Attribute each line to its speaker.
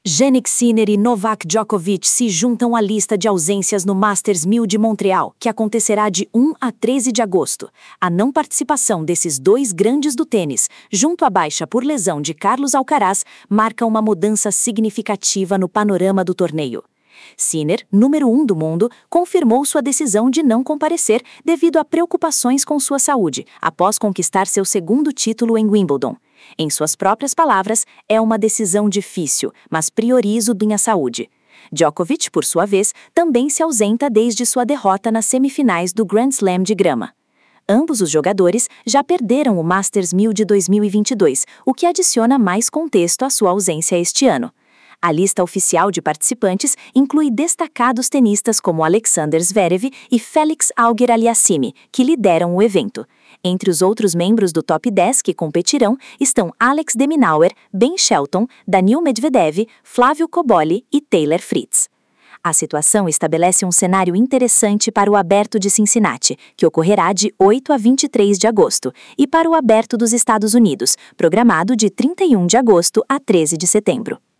Speaker 1: Jannik Sinner e Novak Djokovic se juntam à lista de ausências no Masters 1000 de Montreal, que acontecerá de 1 a 13 de agosto. A não participação desses dois grandes do tênis, junto à baixa por lesão de Carlos Alcaraz, marca uma mudança significativa no panorama do torneio. Sinner, número 1 do mundo, confirmou sua decisão de não comparecer devido a preocupações com sua saúde, após conquistar seu segundo título em Wimbledon. Em suas próprias palavras, é uma decisão difícil, mas priorizo minha saúde. Djokovic, por sua vez, também se ausenta desde sua derrota nas semifinais do Grand Slam de grama. Ambos os jogadores já perderam o Masters 1000 de 2022, o que adiciona mais contexto à sua ausência este ano. A lista oficial de participantes inclui destacados tenistas como Alexander Zverev e Félix Auger-Aliassime, que lideram o evento. Entre os outros membros do top 10 que competirão estão Alex de Minaur, Ben Shelton, Daniil Medvedev, Flávio Cobolli e Taylor Fritz. A situação estabelece um cenário interessante para o Aberto de Cincinnati, que ocorrerá de 8 a 23 de agosto, e para o Aberto dos Estados Unidos, programado de 31 de agosto a 13 de setembro.